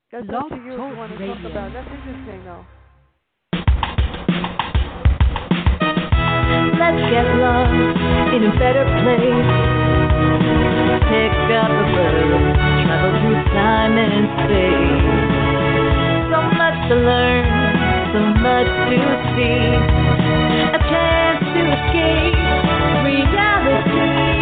That's up Blog to you if you Talk want to talk Radio. about it. That's interesting, though. Let's get lost in a better place. Pick up a book, travel through time and space. So much to learn, so much to see. A chance to escape reality.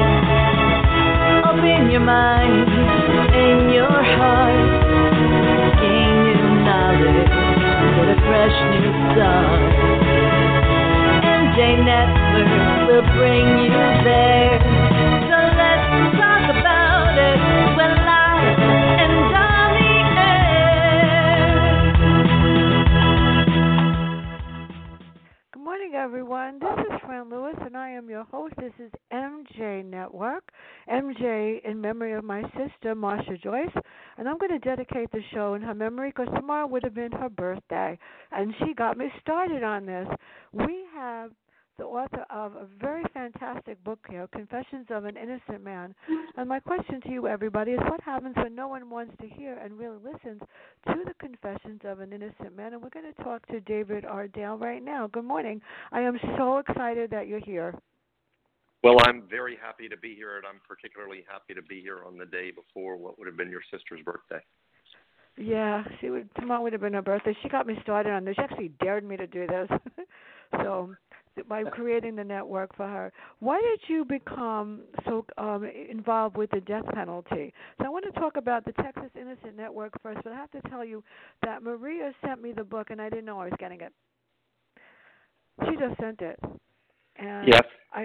Open your mind and your heart. Gain new knowledge, get a fresh new start. MJ Network will bring you there. So let's talk about it. We're live and on the air. Good morning, everyone. This is Fran Lewis, and I am your host. This is MJ Network. MJ in memory of my sister, Marsha Joyce. And I'm going to dedicate the show in her memory because tomorrow would have been her birthday. And she got me started on this. We have the author of a very fantastic book here, Confessions of an Innocent Man. And my question to you, everybody, is what happens when no one wants to hear and really listens to the Confessions of an Innocent Man? And we're going to talk to David R. Dale right now. Good morning. I am so excited that you're here. Well, I'm very happy to be here, and I'm particularly happy to be here on the day before what would have been your sister's birthday. Yeah, tomorrow would have been her birthday. She got me started on this. She actually dared me to do this. So by creating the network for her. Why did you become so involved with the death penalty? So I want to talk about the Texas Innocent Network first, but I have to tell you that Maria sent me the book, and I didn't know I was getting it. She just sent it. And yes.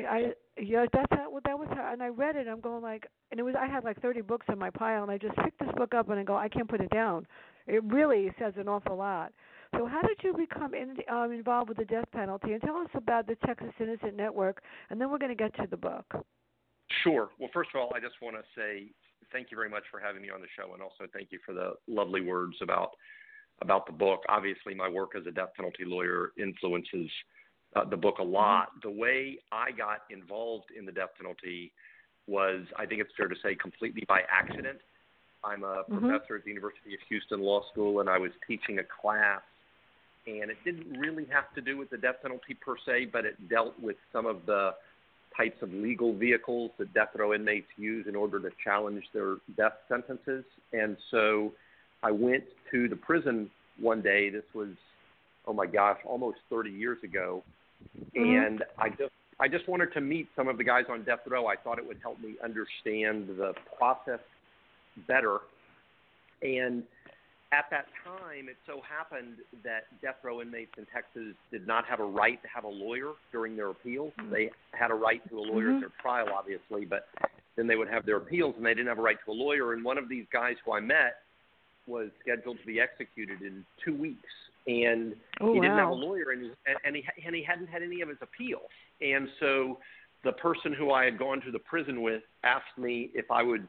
That was her, and I read it. I'm going like, and I had like 30 books in my pile, and I just picked this book up and I go, I can't put it down. It really says an awful lot. So how did you become involved with the death penalty? And tell us about the Texas Innocent Network, and then we're going to get to the book. Sure. Well, first of all, I just want to say thank you very much for having me on the show, and also thank you for the lovely words about the book. Obviously, my work as a death penalty lawyer influences the book a lot. Mm-hmm. The way I got involved in the death penalty was, I think it's fair to say, completely by accident. I'm a professor at the University of Houston Law School, and I was teaching a class, and it didn't really have to do with the death penalty per se, but it dealt with some of the types of legal vehicles that death row inmates use in order to challenge their death sentences. And so I went to the prison one day. This was, oh my gosh, almost 30 years ago. And I just wanted to meet some of the guys on death row. I thought it would help me understand the process better. And at that time, it so happened that death row inmates in Texas did not have a right to have a lawyer during their appeals. They had a right to a lawyer at their trial, obviously, but then they would have their appeals, and they didn't have a right to a lawyer. And one of these guys who I met was scheduled to be executed in 2 weeks. And he didn't have a lawyer, and he hadn't had any of his appeals. And so the person who I had gone to the prison with asked me if I would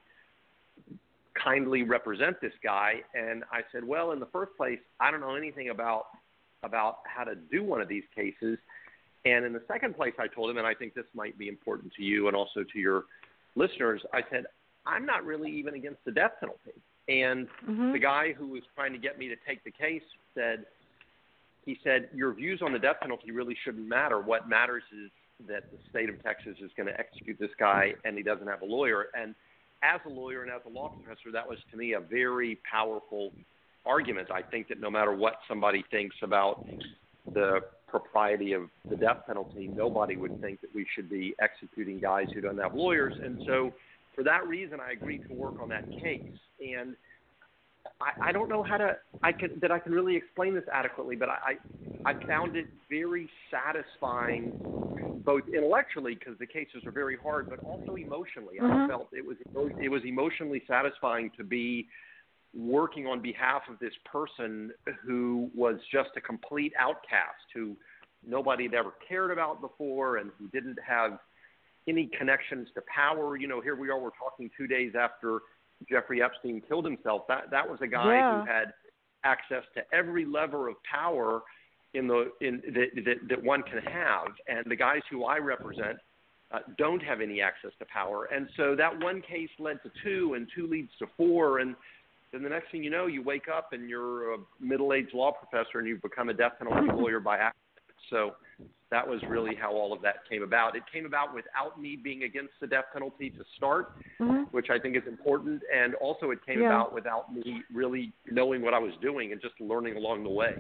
kindly represent this guy. And I said, well, in the first place, I don't know anything about how to do one of these cases. And in the second place, I told him, and I think this might be important to you and also to your listeners, I said, I'm not really even against the death penalty. And the guy who was trying to get me to take the case said, your views on the death penalty really shouldn't matter. What matters is that the state of Texas is going to execute this guy, and he doesn't have a lawyer. And as a lawyer and as a law professor, that was, to me, a very powerful argument. I think that no matter what somebody thinks about the propriety of the death penalty, nobody would think that we should be executing guys who don't have lawyers. And so for that reason, I agreed to work on that case. And I don't know I can really explain this adequately, but I found it very satisfying, both intellectually, because the cases are very hard, but also emotionally. I felt it was emotionally satisfying to be working on behalf of this person who was just a complete outcast, who nobody had ever cared about before, and who didn't have any connections to power. You know, here we are, we're talking 2 days after Jeffrey Epstein killed himself. That was a guy who had access to every lever of power that one can have, and the guys who I represent don't have any access to power. And so that one case led to two, and two leads to four, and then the next thing you know, you wake up and you're a middle-aged law professor and you've become a death penalty lawyer by accident. So that was really how all of that came about. It came about without me being against the death penalty to start, which I think is important, and also it came about without me really knowing what I was doing and just learning along the way.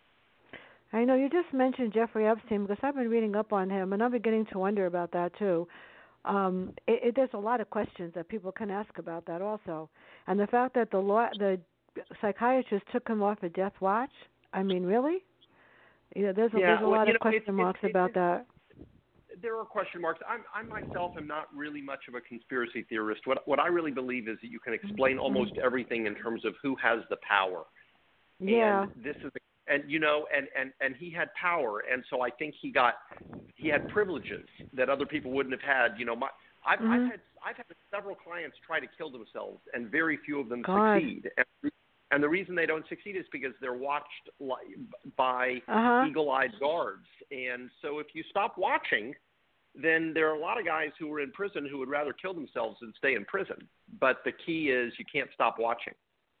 I know you just mentioned Jeffrey Epstein because I've been reading up on him, and I'm beginning to wonder about that too. There's a lot of questions that people can ask about that also, and the fact that the psychiatrist took him off a death watch. I mean, really? There's a lot of question marks about that. There are question marks. I myself am not really much of a conspiracy theorist. What I really believe is that you can explain almost everything in terms of who has the power. Yeah. And this is, and he had power, and so I think he had privileges that other people wouldn't have had. I've had several clients try to kill themselves, and very few of them succeed. And the reason they don't succeed is because they're watched by eagle-eyed guards. And so if you stop watching, then there are a lot of guys who are in prison who would rather kill themselves than stay in prison. But the key is you can't stop watching.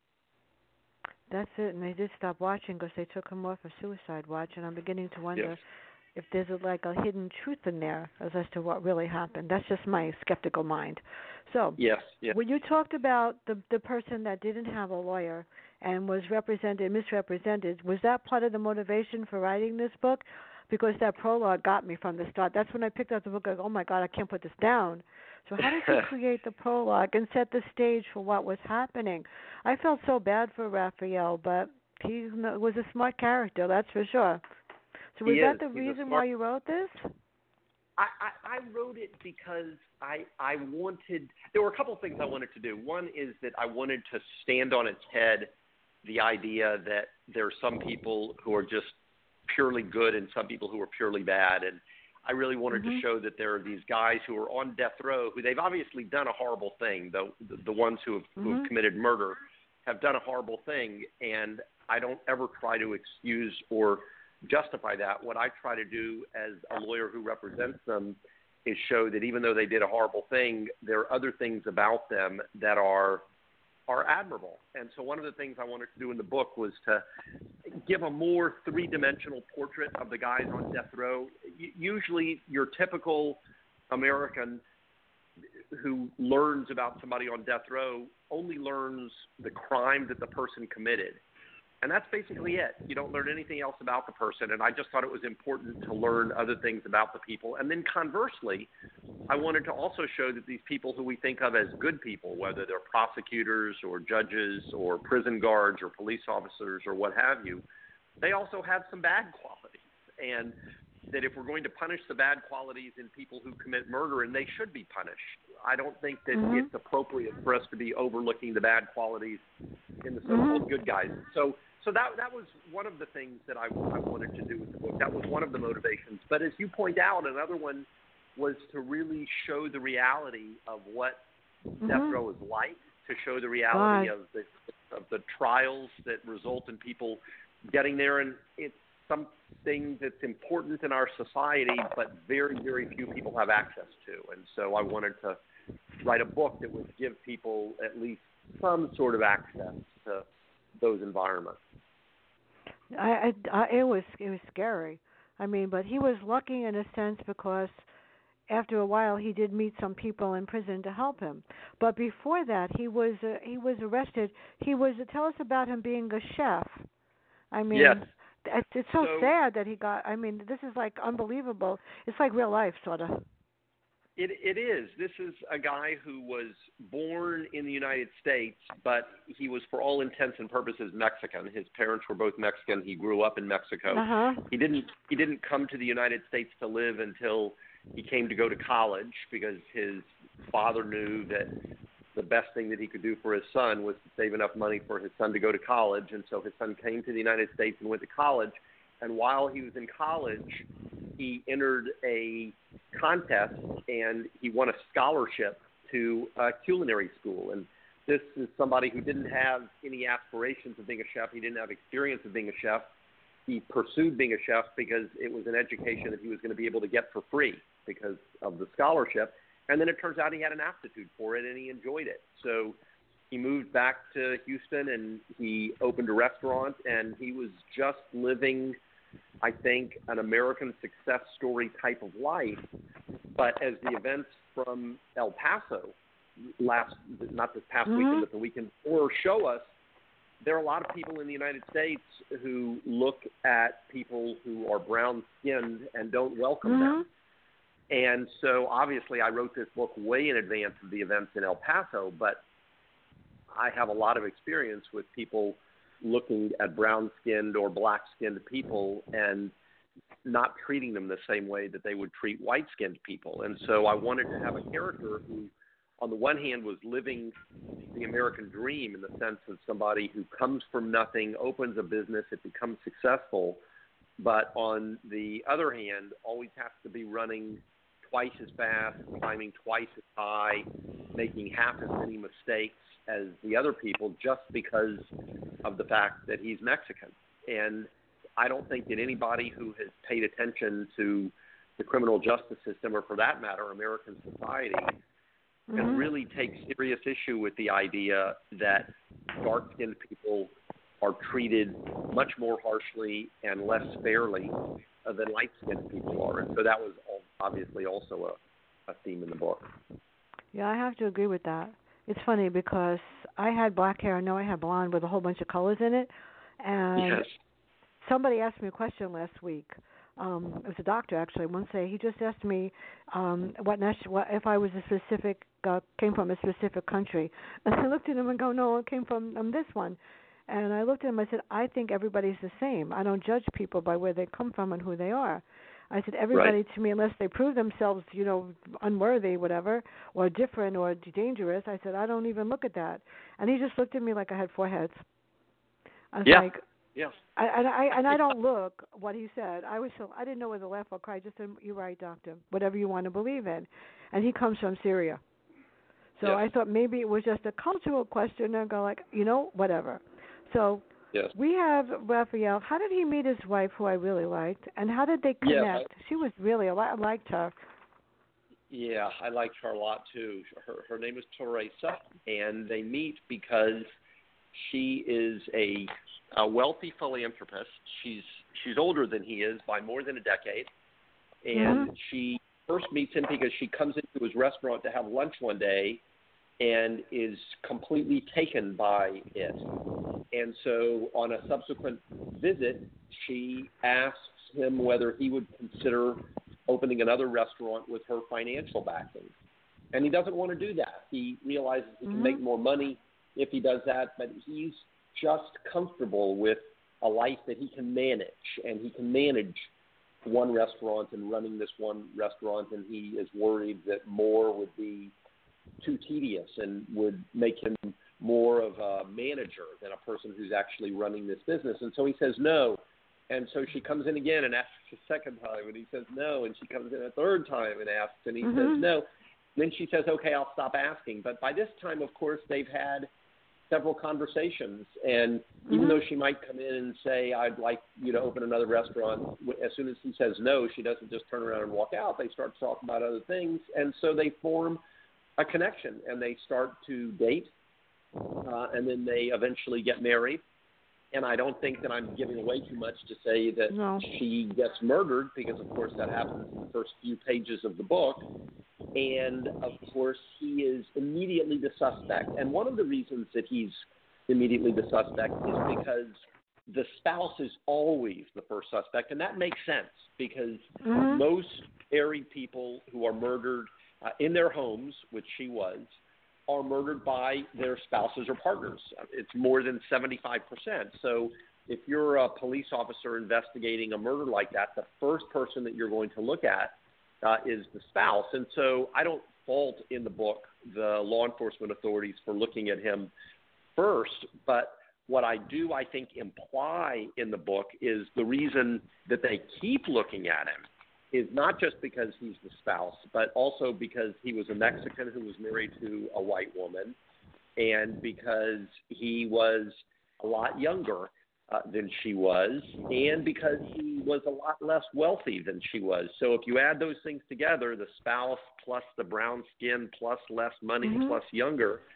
That's it. And they did stop watching because they took him off a suicide watch. And I'm beginning to wonder if there's a hidden truth in there as to what really happened. That's just my skeptical mind. So when you talked about the person that didn't have a lawyer and was misrepresented, was that part of the motivation for writing this book? Because that prologue got me from the start. That's when I picked up the book. I go, oh, my God, I can't put this down. So how did you create the prologue and set the stage for what was happening? I felt so bad for Raphael, but he was a smart character, that's for sure. So was that the reason why you wrote this? I wrote it because I wanted – there were a couple of things I wanted to do. One is that I wanted to stand on its head the idea that there are some people who are just purely good and some people who are purely bad. And I really wanted to show that there are these guys who are on death row who they've obviously done a horrible thing. The ones who have committed murder have done a horrible thing, and I don't ever try to excuse or justify that. What I try to do as a lawyer who represents them is show that even though they did a horrible thing, there are other things about them that are admirable. And so one of the things I wanted to do in the book was to give a more three-dimensional portrait of the guys on death row. Usually your typical American who learns about somebody on death row only learns the crime that the person committed. And that's basically it. You don't learn anything else about the person. And I just thought it was important to learn other things about the people. And then conversely, I wanted to also show that these people who we think of as good people, whether they're prosecutors or judges or prison guards or police officers or what have you, they also have some bad qualities. And that if we're going to punish the bad qualities in people who commit murder, and they should be punished, I don't think that it's appropriate for us to be overlooking the bad qualities in the so-called good guys. So that was one of the things that I wanted to do with the book. That was one of the motivations. But as you point out, another one was to really show the reality of what death row is like, to show the reality of the trials that result in people getting there. And it's something that's important in our society, but very, very few people have access to. And so I wanted to write a book that would give people at least some sort of access to those environments. It was scary. I mean, but he was lucky in a sense because after a while he did meet some people in prison to help him. But before that, he was arrested. Tell us about him being a chef. I mean, it's so sad that he got. I mean, this is like unbelievable. It's like real life, sort of. It is. This is a guy who was born in the United States, but he was, for all intents and purposes, Mexican. His parents were both Mexican. He grew up in Mexico. He didn't come to the United States to live until he came to go to college because his father knew that the best thing that he could do for his son was to save enough money for his son to go to college. And so his son came to the United States and went to college. And while he was in college, he entered a contest and he won a scholarship to a culinary school. And this is somebody who didn't have any aspirations of being a chef. He didn't have experience of being a chef. He pursued being a chef because it was an education that he was going to be able to get for free because of the scholarship. And then it turns out he had an aptitude for it and he enjoyed it. So he moved back to Houston and he opened a restaurant, and he was just living, I think, an American success story type of life. But as the events from El Paso not this past weekend, but the weekend before, show us, there are a lot of people in the United States who look at people who are brown-skinned and don't welcome them. And so obviously I wrote this book way in advance of the events in El Paso, but I have a lot of experience with people looking at brown-skinned or black-skinned people and not treating them the same way that they would treat white-skinned people. And so I wanted to have a character who, on the one hand, was living the American dream in the sense of somebody who comes from nothing, opens a business, it becomes successful, but on the other hand, always has to be running twice as fast, climbing twice as high, making half as many mistakes as the other people just because of the fact that he's Mexican. And I don't think that anybody who has paid attention to the criminal justice system, or for that matter, American society, can really take serious issue with the idea that dark-skinned people are treated much more harshly and less fairly than light-skinned people are. And so that was obviously also a theme in the book. Yeah, I have to agree with that. It's funny because I had black hair. I know I had blonde with a whole bunch of colors in it. And somebody asked me a question last week. It was a doctor, actually. One day he just asked me what if I was came from a specific country. And I looked at him and go, no, I came from this one. And I looked at him, I said, I think everybody's the same. I don't judge people by where they come from and who they are. I said, everybody to me, unless they prove themselves, unworthy, whatever, or different or dangerous, I said, I don't even look at that. And he just looked at me like I had four heads. I was like, I don't look what he said. I didn't know whether to laugh or cry. I just said, you're right, doctor, whatever you want to believe in. And he comes from Syria. So I thought maybe it was just a cultural question and go like, whatever. So we have Raphael. How did he meet his wife, who I really liked, and how did they connect? She was really, I liked her. Yeah, I liked her a lot too. Her name is Teresa, and they meet because she is a wealthy philanthropist. She's older than he is by more than a decade, and she first meets him because she comes into his restaurant to have lunch one day and is completely taken by it. And so on a subsequent visit, she asks him whether he would consider opening another restaurant with her financial backing. And he doesn't want to do that. He realizes he can make more money if he does that, but he's just comfortable with a life that he can manage, and he can manage one restaurant and running this one restaurant, and he is worried that more would be too tedious and would make him more of a manager than a person who's actually running this business. And so he says no. And so she comes in again and asks a second time, and he says no. And she comes in a third time and asks, and he says no. And then she says, okay, I'll stop asking. But by this time, of course, they've had several conversations. And even though she might come in and say, I'd like you to open another restaurant, as soon as he says no, she doesn't just turn around and walk out. They start talking about other things. And so they form a connection, and they start to date, and then they eventually get married. And I don't think that I'm giving away too much to say that she gets murdered, because, of course, that happens in the first few pages of the book. And, of course, he is immediately the suspect. And one of the reasons that he's immediately the suspect is because the spouse is always the first suspect. And that makes sense, because most married people who are murdered in their homes, which she was, are murdered by their spouses or partners. It's more than 75%. So if you're a police officer investigating a murder like that, the first person that you're going to look at is the spouse. And so I don't fault in the book the law enforcement authorities for looking at him first, but what I do, I think, imply in the book is the reason that they keep looking at him is not just because he's the spouse, but also because he was a Mexican who was married to a white woman, and because he was a lot younger than she was, and because he was a lot less wealthy than she was. So if you add those things together, the spouse plus the brown skin plus less money plus younger,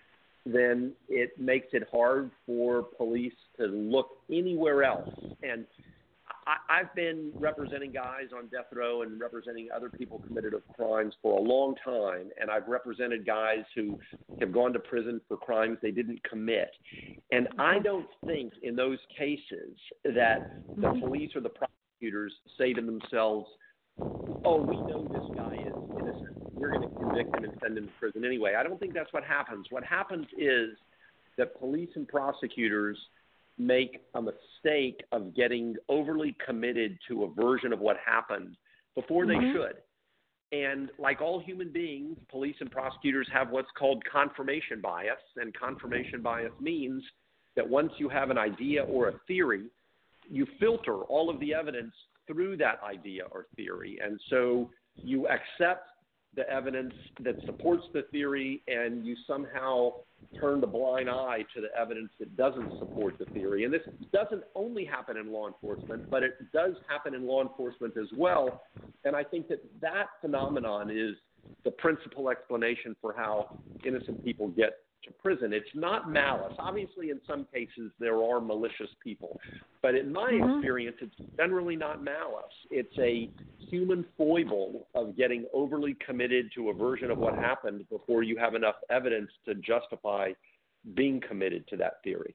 then it makes it hard for police to look anywhere else. And I've been representing guys on death row and representing other people committed of crimes for a long time, and I've represented guys who have gone to prison for crimes they didn't commit. And I don't think in those cases that the police or the prosecutors say to themselves, oh, we know this guy is innocent, we're going to convict him and send him to prison anyway. I don't think that's what happens. What happens is that police and prosecutors make a mistake of getting overly committed to a version of what happened before they should. And like all human beings, police and prosecutors have what's called confirmation bias. And confirmation bias means that once you have an idea or a theory, you filter all of the evidence through that idea or theory. And so you accept the evidence that supports the theory, and you somehow turn the blind eye to the evidence that doesn't support the theory. And this doesn't only happen in law enforcement, but it does happen in law enforcement as well. And I think that phenomenon is the principal explanation for how innocent people get to prison. It's not malice. Obviously, in some cases, there are malicious people. But in my experience, it's generally not malice. It's a human foible of getting overly committed to a version of what happened before you have enough evidence to justify being committed to that theory.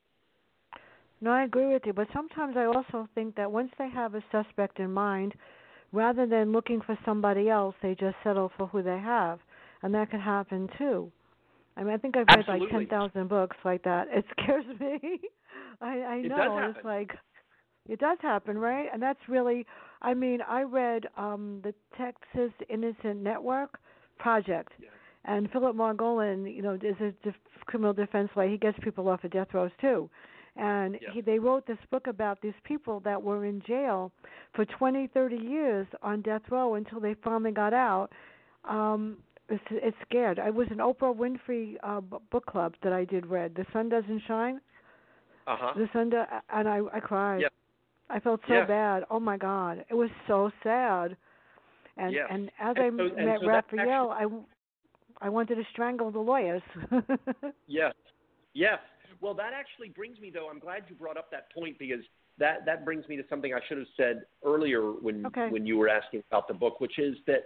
No, I agree with you. But sometimes I also think that once they have a suspect in mind, rather than looking for somebody else, they just settle for who they have. And that can happen, too. I mean, I think I've read like 10,000 books like that. It scares me. I know. It's like, it does happen, right? And that's really, I mean, I read the Texas Innocent Network Project. Yeah. And Philip Margolin, you know, is a criminal defense lawyer. He gets people off of death rows, too. And they wrote this book about these people that were in jail for 20, 30 years on death row until they finally got out. It's scared. I was an Oprah Winfrey book club that I did read. The Sun Doesn't Shine. The Sun and I cried. Yep. I felt so bad. Oh my God, it was so sad. And as I met Raphael, I wanted to strangle the lawyers. Yes. Well, that actually brings me, though. I'm glad you brought up that point, because that brings me to something I should have said earlier when you were asking about the book, which is that.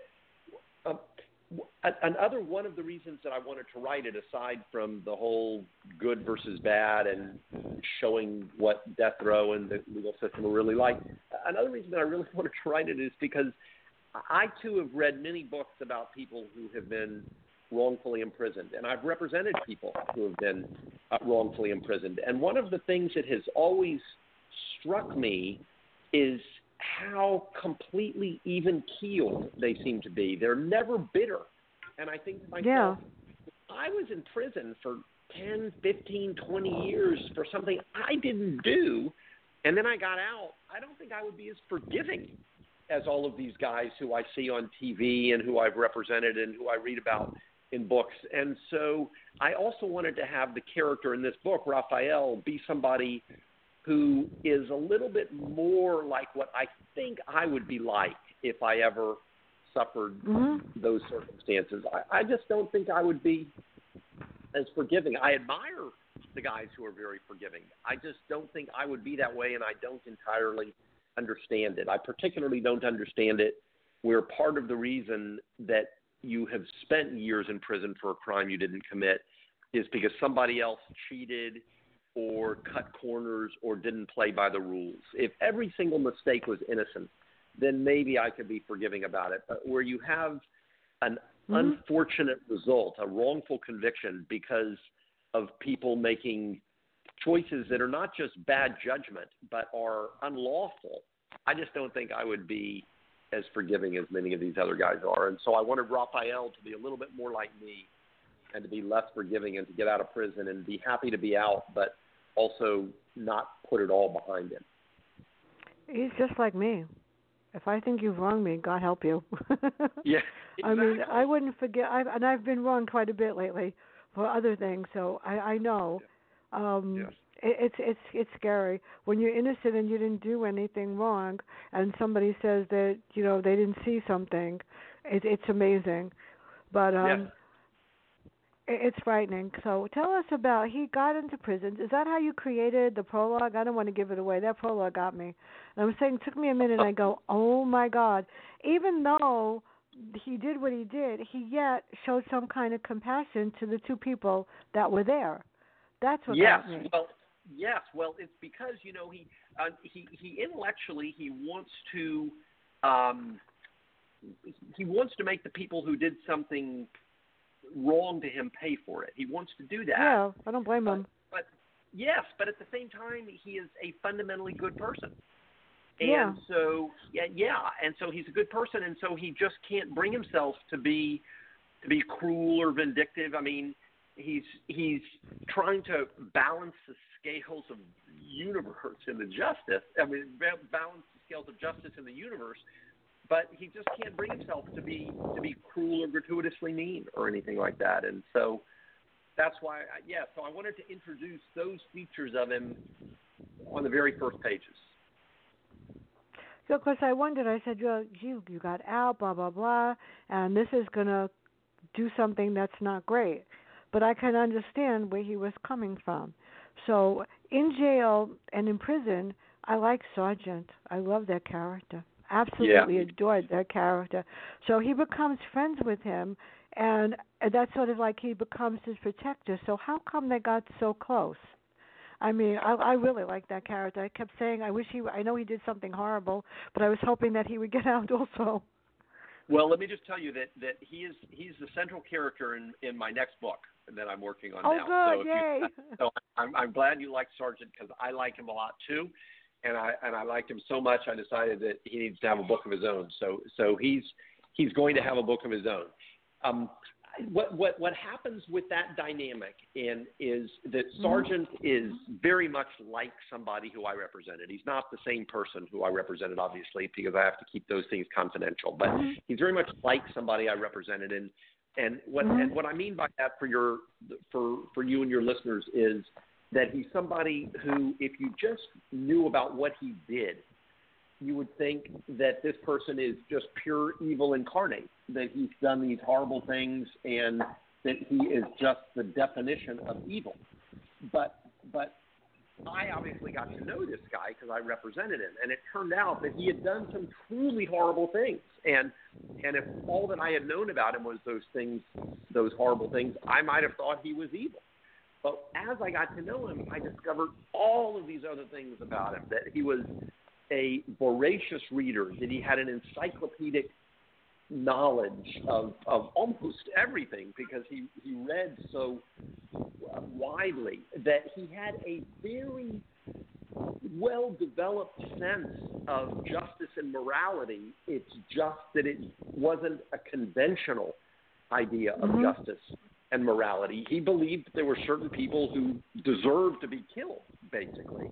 Another one of the reasons that I wanted to write it, aside from the whole good versus bad and showing what death row and the legal system are really like, another reason that I really wanted to write it is because I, too, have read many books about people who have been wrongfully imprisoned, and I've represented people who have been wrongfully imprisoned. And one of the things that has always struck me is how completely even-keeled they seem to be. They're never bitter. And I think to myself, I was in prison for 10, 15, 20 years for something I didn't do, and then I got out. I don't think I would be as forgiving as all of these guys who I see on TV and who I've represented and who I read about in books. And so I also wanted to have the character in this book, Raphael, be somebody who is a little bit more like what I think I would be like if I ever suffered those circumstances. I just don't think I would be as forgiving. I admire the guys who are very forgiving. I just don't think I would be that way, and I don't entirely understand it. I particularly don't understand it where part of the reason that you have spent years in prison for a crime you didn't commit is because somebody else cheated or cut corners or didn't play by the rules. If every single mistake was innocent, then maybe I could be forgiving about it. But where you have an unfortunate result, a wrongful conviction because of people making choices that are not just bad judgment, but are unlawful, I just don't think I would be as forgiving as many of these other guys are. And so I wanted Raphael to be a little bit more like me and to be less forgiving and to get out of prison and be happy to be out, but also not put it all behind him. He's just like me. If I think you've wronged me, God help you. Yeah, exactly. I mean, I wouldn't forget. I've been wronged quite a bit lately for other things, so I know. Yes. It's scary when you're innocent and you didn't do anything wrong, and somebody says that they didn't see something. It's amazing, but It's frightening. So tell us about, he got into prison. Is that how you created the prologue? I don't want to give it away. That prologue got me. And I'm saying it took me a minute and I go, oh my God. Even though he did what he did, he yet showed some kind of compassion to the two people that were there. That's what got me. Yes. Well, it's because, he intellectually, he wants to make the people who did something wrong to him pay for it. He wants to do that. Yeah, I don't blame him. But at the same time, he is a fundamentally good person. Yeah. And so, and so he's a good person, and so he just can't bring himself to be cruel or vindictive. I mean, he's trying to balance the scales of universe and the justice. I mean, balance the scales of justice in the universe. But he just can't bring himself to be cruel or gratuitously mean or anything like that. And so that's why, so I wanted to introduce those features of him on the very first pages. So, of course, I wondered, I said, you got out, blah, blah, blah, and this is going to do something that's not great. But I can understand where he was coming from. So in jail and in prison, I like Sargent. I love that character. Absolutely adored that character. So he becomes friends with him, and that's sort of like he becomes his protector. So how come they got so close? I mean, I really like that character. I kept saying, I know he did something horrible, but I was hoping that he would get out also. Well, let me just tell you that he's the central character in my next book that I'm working on now. Oh, good, yay! So I'm glad you like Sargent, because I like him a lot too. And I liked him so much, I decided that he needs to have a book of his own. So he's going to have a book of his own. What happens with that dynamic is that Sargent is very much like somebody who I represented. He's not the same person who I represented, obviously, because I have to keep those things confidential. But he's very much like somebody I represented. And what I mean by that for you and your listeners is that he's somebody who, if you just knew about what he did, you would think that this person is just pure evil incarnate, that he's done these horrible things and that he is just the definition of evil. But I obviously got to know this guy because I represented him, and it turned out that he had done some truly horrible things. And if all that I had known about him was those horrible things, I might have thought he was evil. But as I got to know him, I discovered all of these other things about him, that he was a voracious reader, that he had an encyclopedic knowledge of almost everything because he read so widely, that he had a very well-developed sense of justice and morality. It's just that it wasn't a conventional idea of justice and morality. He believed there were certain people who deserved to be killed, basically.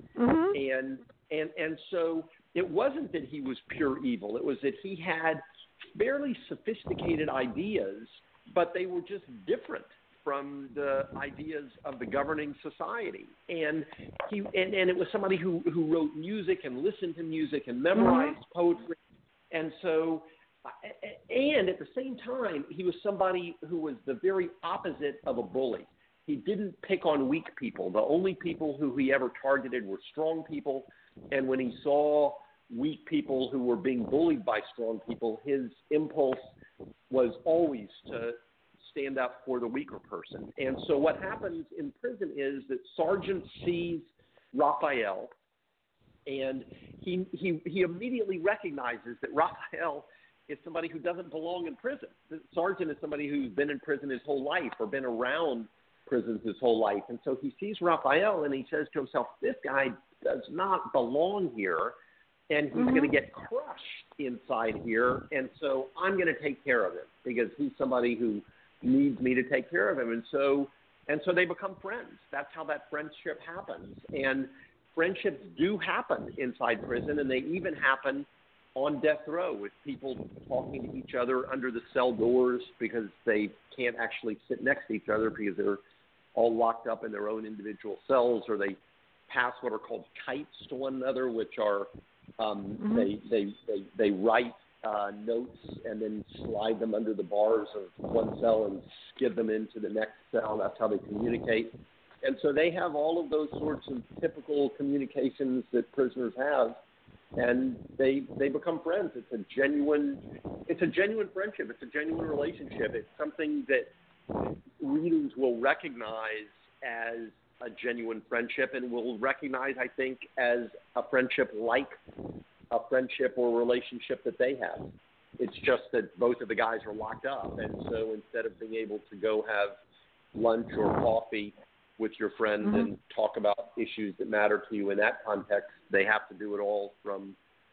And so it wasn't that he was pure evil. It was that he had fairly sophisticated ideas, but they were just different from the ideas of the governing society. And it was somebody who wrote music and listened to music and memorized poetry. And so, and at the same time, he was somebody who was the very opposite of a bully. He didn't pick on weak people. The only people who he ever targeted were strong people. And when he saw weak people who were being bullied by strong people, his impulse was always to stand up for the weaker person. And so what happens in prison is that Sargent sees Raphael, and he immediately recognizes that Raphael is somebody who doesn't belong in prison. Sargent is somebody who's been in prison his whole life or been around prisons his whole life. And so he sees Raphael and he says to himself, this guy does not belong here, and he's going to get crushed inside here. And so I'm going to take care of him because he's somebody who needs me to take care of him. And so they become friends. That's how that friendship happens. And friendships do happen inside prison, and they even happen on death row with people talking to each other under the cell doors because they can't actually sit next to each other because they're all locked up in their own individual cells, or they pass what are called kites to one another, which are they write notes and then slide them under the bars of one cell and skid them into the next cell. That's how they communicate. And so they have all of those sorts of typical communications that prisoners have, and they become friends. It's a genuine friendship. It's a genuine relationship. It's something that readers will recognize as a genuine friendship and will recognize, I think, as a friendship like a friendship or relationship that they have. It's just that both of the guys are locked up, and so instead of being able to go have lunch or coffee with your friend and talk about issues that matter to you in that context, they have to do it all from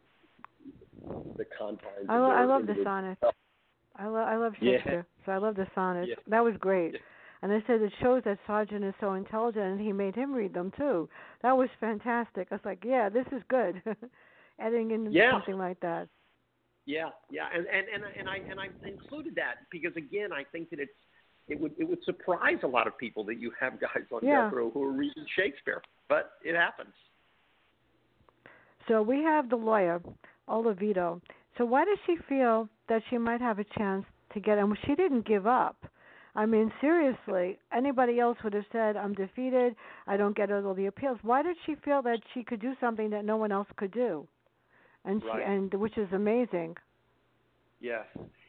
the confines. I love the sonnet. I love Shakespeare, so I love the sonnet. Yeah. That was great. Yeah. And they said it shows that Sargent is so intelligent, and he made him read them too. That was fantastic. I was like, yeah, this is good. Adding in something like that. Yeah, and I included that because again, I think that it would surprise a lot of people that you have guys on death row who are reading Shakespeare, but it happens. So we have the lawyer, Olivito. So why does she feel that she might have a chance to get him? She didn't give up. I mean, seriously, anybody else would have said, I'm defeated, I don't get all the appeals. Why did she feel that she could do something that no one else could do? And which is amazing. Yes.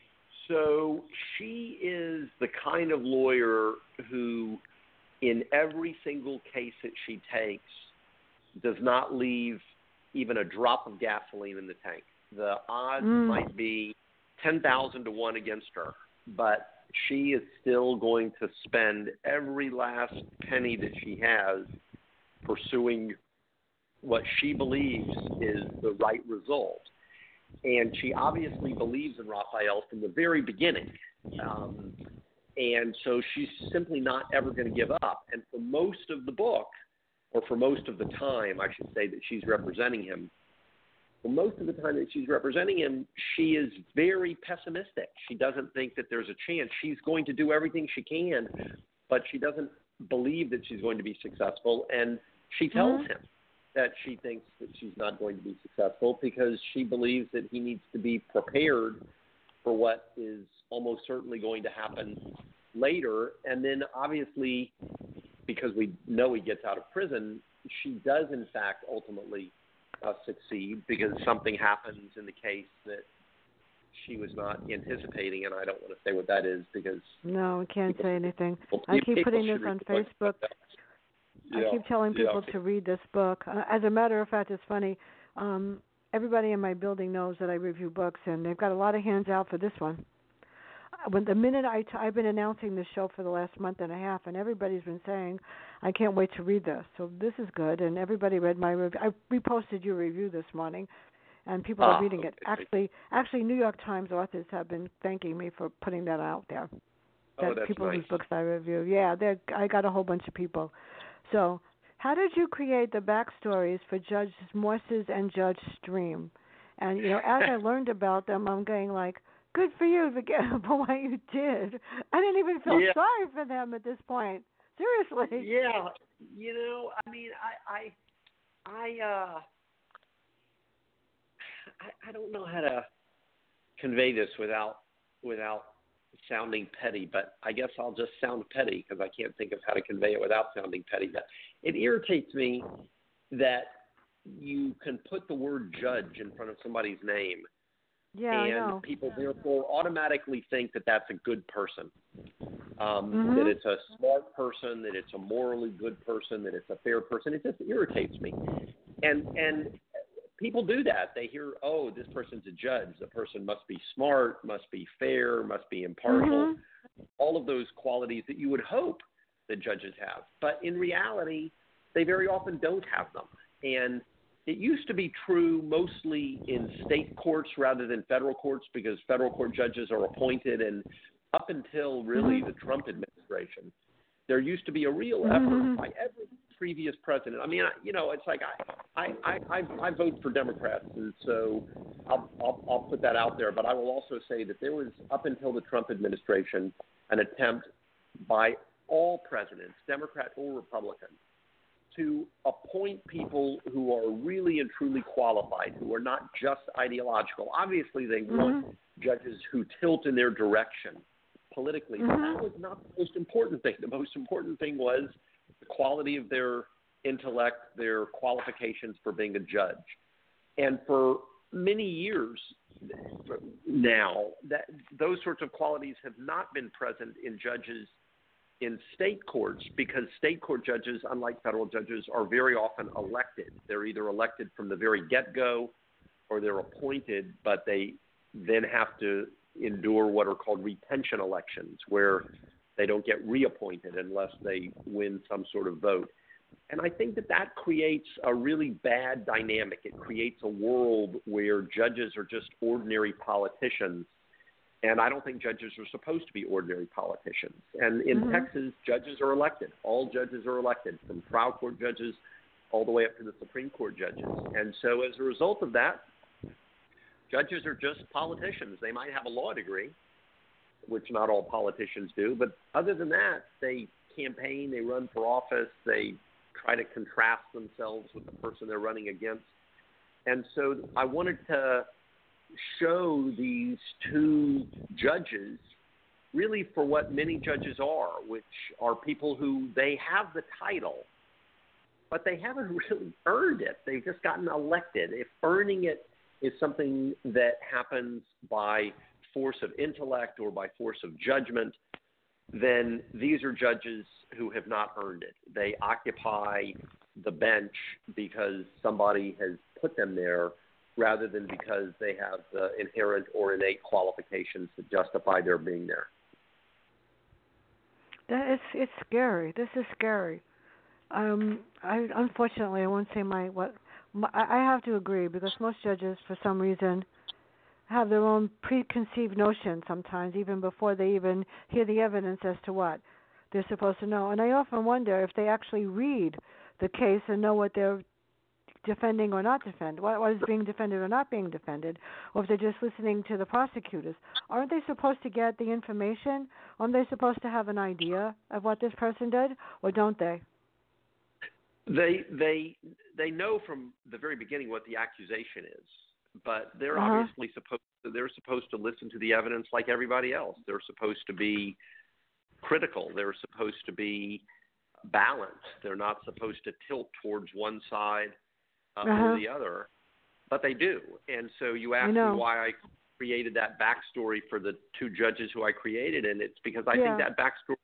So she is the kind of lawyer who, in every single case that she takes, does not leave even a drop of gasoline in the tank. The odds might be 10,000 to 1 against her, but she is still going to spend every last penny that she has pursuing what she believes is the right result. And she obviously believes in Raphael from the very beginning. And so she's simply not ever going to give up. And for most of the book, or for most of the time, I should say, that she's representing him, for most of the time that she's representing him, she is very pessimistic. She doesn't think that there's a chance. She's going to do everything she can, but she doesn't believe that she's going to be successful. And she tells him that she thinks that she's not going to be successful because she believes that he needs to be prepared for what is almost certainly going to happen later. And then obviously, because we know he gets out of prison, she does in fact ultimately succeed because something happens in the case that she was not anticipating, and I don't want to say what that is because... No, I can't say anything. I keep putting this on Facebook. I keep telling people to read this book. As a matter of fact, it's funny. Everybody in my building knows that I review books, and they've got a lot of hands out for this one. When the minute I've been announcing this show for the last month and a half, and everybody's been saying, I can't wait to read this. So this is good, and everybody read my review. I reposted your review this morning, and people are reading it. Actually, New York Times authors have been thanking me for putting that out there. That's people nice. whose books I review. Yeah, I got a whole bunch of people. So how did you create the backstories for Judge Morses and Judge Stream? And, as I learned about them, I'm going like, good for you for what you did. I didn't even feel sorry for them at this point. Seriously. Yeah. I mean, I don't know how to convey this without sounding petty, but I guess I'll just sound petty because I can't think of how to convey it without sounding petty. But it irritates me that you can put the word judge in front of somebody's name, and people therefore automatically think that that's a good person, that it's a smart person, that it's a morally good person, that it's a fair person. It just irritates me. And people do that. They hear, oh, this person's a judge. The person must be smart, must be fair, must be impartial, all of those qualities that you would hope that judges have. But in reality, they very often don't have them. And it used to be true mostly in state courts rather than federal courts because federal court judges are appointed. And up until really the Trump administration, there used to be a real effort by every previous president. I mean, it's like I vote for Democrats, and so I'll put that out there. But I will also say that there was, up until the Trump administration, an attempt by all presidents, Democrat or Republican, to appoint people who are really and truly qualified, who are not just ideological. Obviously, they want judges who tilt in their direction politically, but that was not the most important thing. The most important thing was the quality of their intellect, their qualifications for being a judge. And for many years now, that those sorts of qualities have not been present in judges in state courts, because state court judges, unlike federal judges, are very often elected. They're either elected from the very get-go or they're appointed, but they then have to endure what are called retention elections, where they don't get reappointed unless they win some sort of vote. And I think that creates a really bad dynamic. It creates a world where judges are just ordinary politicians. And I don't think judges are supposed to be ordinary politicians. And in Texas, judges are elected. All judges are elected, from trial court judges all the way up to the Supreme Court judges. And so as a result of that, judges are just politicians. They might have a law degree, which not all politicians do. But other than that, they campaign, they run for office, they try to contrast themselves with the person they're running against. And so I wanted to show these two judges really for what many judges are, which are people who they have the title, but they haven't really earned it. They've just gotten elected. If earning it is something that happens by force of intellect or by force of judgment, then these are judges who have not earned it. They occupy the bench because somebody has put them there, rather than because they have the inherent or innate qualifications to justify their being there. It's scary. This is scary. Unfortunately, I won't say I have to agree, because most judges, for some reason, have their own preconceived notions sometimes, even before they even hear the evidence as to what they're supposed to know. And I often wonder if they actually read the case and know what they're defending or not defend, what is being defended or not being defended, or if they're just listening to the prosecutors. Aren't they supposed to get the information? Aren't they supposed to have an idea of what this person did, or don't they? They know from the very beginning what the accusation is, but they're obviously supposed to listen to the evidence like everybody else. They're supposed to be critical. They're supposed to be balanced. They're not supposed to tilt towards one side or the other, but they do. And so you asked me why I created that backstory for the two judges who I created, and it's because I think that backstory,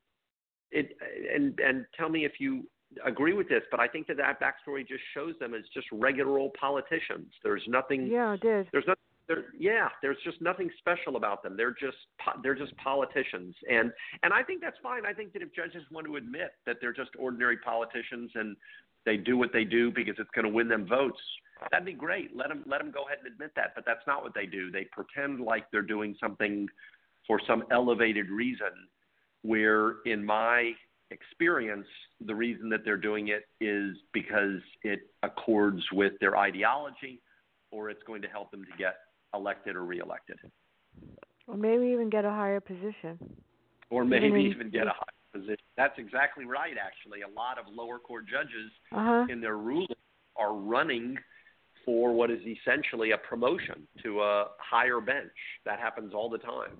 and tell me if you agree with this, but I think that backstory just shows them as just regular old politicians. There's nothing. Yeah, it did. There's just nothing special about them. They're just politicians, and I think that's fine. I think that if judges want to admit that they're just ordinary politicians and they do what they do because it's going to win them votes, that'd be great. Let them go ahead and admit that. But that's not what they do. They pretend like they're doing something for some elevated reason, where in my experience, the reason that they're doing it is because it accords with their ideology, or it's going to help them to get elected or reelected. Or maybe even get a higher position. Or maybe even get a higher position. That's exactly right, actually. A lot of lower court judges in their ruling are running for what is essentially a promotion to a higher bench. That happens all the time.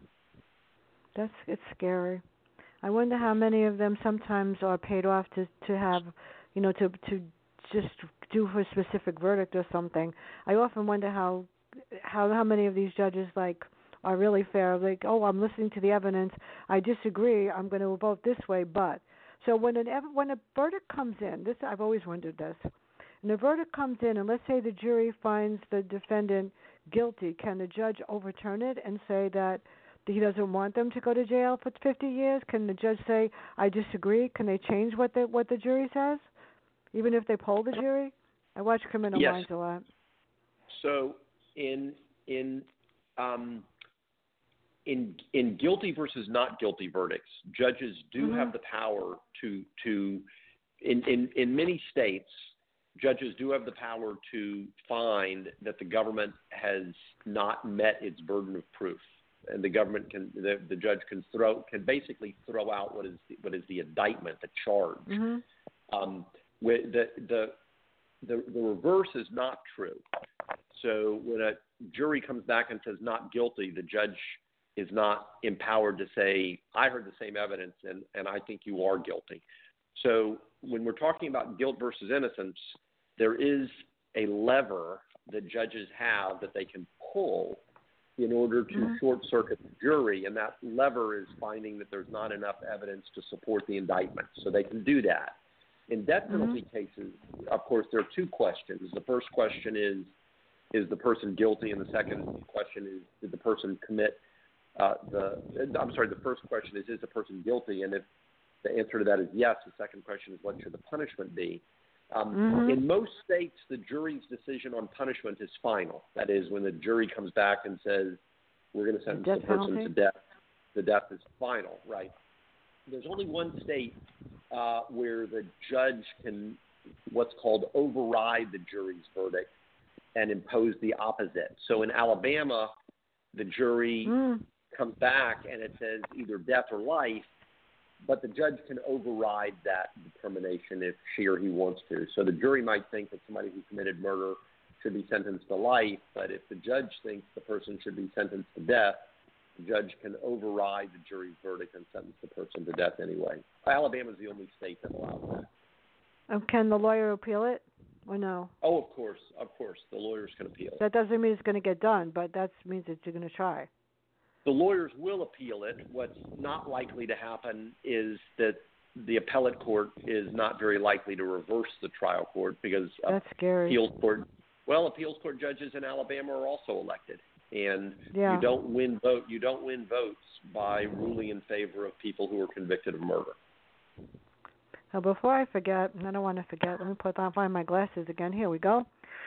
It's scary. I wonder how many of them sometimes are paid off to have, to just do for a specific verdict or something. I often wonder how many of these judges are really fair. Like, I'm listening to the evidence. I disagree. I'm going to vote this way. But so when a verdict comes in, I've always wondered this. When the verdict comes in, and let's say the jury finds the defendant guilty, can the judge overturn it and say that he doesn't want them to go to jail for 50 years? Can the judge say, I disagree? Can they change what the jury says, even if they poll the jury? I watch Criminal Minds a lot. So in guilty versus not guilty verdicts, judges do have the power to in many states, judges do have the power to find that the government has not met its burden of proof. And the government the judge can basically throw out what is the indictment, the charge. The reverse is not true. So when a jury comes back and says not guilty, the judge is not empowered to say, I heard the same evidence and I think you are guilty. So when we're talking about guilt versus innocence, there is a lever that judges have that they can pull in order to short-circuit the jury, and that lever is finding that there's not enough evidence to support the indictment. So they can do that. In death penalty cases, of course, there are two questions. The first question is the person guilty? And the second question is, did the person commit the first question is the person guilty? And if the answer to that is yes, the second question is, what should the punishment be? In most states, the jury's decision on punishment is final. That is, when the jury comes back and says, we're going to sentence the person to death, the death is final, right? There's only one state where the judge can what's called override the jury's verdict and impose the opposite. So in Alabama, the jury comes back and it says either death or life, but the judge can override that determination if she or he wants to. So the jury might think that somebody who committed murder should be sentenced to life, but if the judge thinks the person should be sentenced to death, the judge can override the jury's verdict and sentence the person to death anyway. Alabama is the only state that allows that. Can the lawyer appeal it or no? Oh, of course. The lawyers can appeal it. That doesn't mean it's going to get done, but that means that you're going to try. The lawyers will appeal it. What's not likely to happen is that the appellate court is not very likely to reverse the trial court because that's scary. Appeals court judges in Alabama are also elected, and you don't win votes by ruling in favor of people who are convicted of murder. Now, before I forget, and I don't want to forget, let me find my glasses again. Here we go.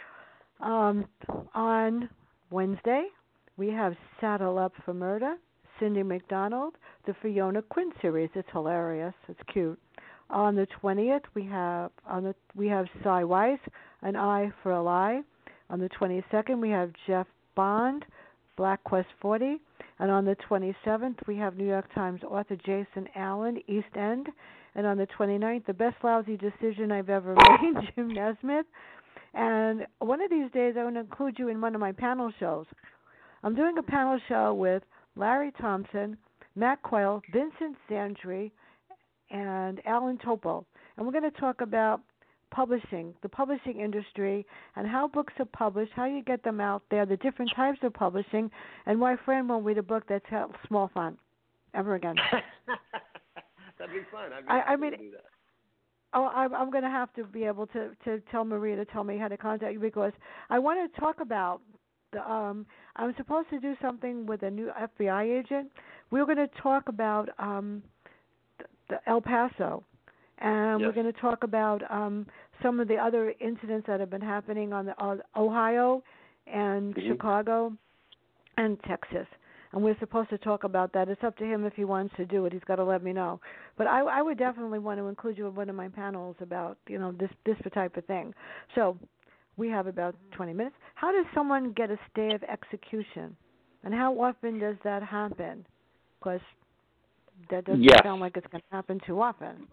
On Wednesday, we have Saddle Up for Murder, Cindy McDonald, the Fiona Quinn series. It's hilarious. It's cute. On the 20th, we have Cy Weiss, An Eye for a Lie. On the 22nd, we have Jeff Bond, Black Quest 40. And on the 27th, we have New York Times author Jason Allen, East End. And on the 29th, The Best Lousy Decision I've Ever Made, Jim Nesmith. And one of these days, I want to include you in one of my panel shows. I'm doing a panel show with Larry Thompson, Matt Quayle, Vincent Sandry, and Alan Topol. And we're going to talk about publishing, the publishing industry, and how books are published, how you get them out there, the different types of publishing, and why Fran won't read a book that's small font ever again. That'd be fun. I mean, do that. Oh, I'm going to have to be able to tell Maria to tell me how to contact you because I want to talk about I'm supposed to do something with a new FBI agent. We're going to talk about the El Paso, and we're going to talk about some of the other incidents that have been happening on Ohio and Chicago and Texas. And we're supposed to talk about that. It's up to him if he wants to do it. He's got to let me know. But I would definitely want to include you in one of my panels about this type of thing. So we have about 20 minutes. How does someone get a stay of execution, and how often does that happen? Because that doesn't sound like it's going to happen too often.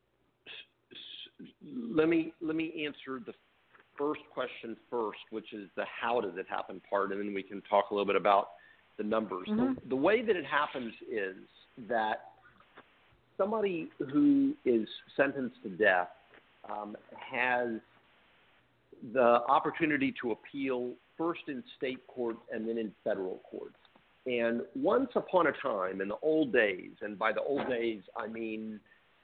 Let me answer the first question first, which is the how does it happen part, and then we can talk a little bit about the numbers. The way that it happens is that somebody who is sentenced to death has the opportunity to appeal first in state court and then in federal court. And once upon a time, in the old days, and by the old days I mean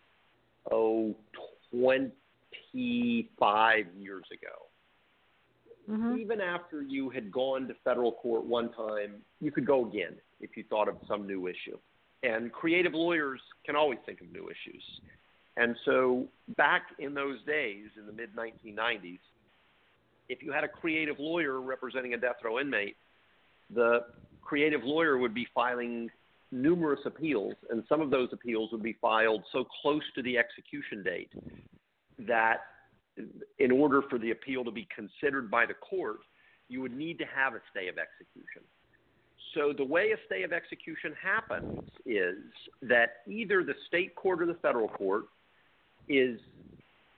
25 years ago, even after you had gone to federal court one time, you could go again if you thought of some new issue. And creative lawyers can always think of new issues. And so back in those days, in the mid-1990s, if you had a creative lawyer representing a death row inmate, the creative lawyer would be filing numerous appeals, and some of those appeals would be filed so close to the execution date that in order for the appeal to be considered by the court, you would need to have a stay of execution. So the way a stay of execution happens is that either the state court or the federal court is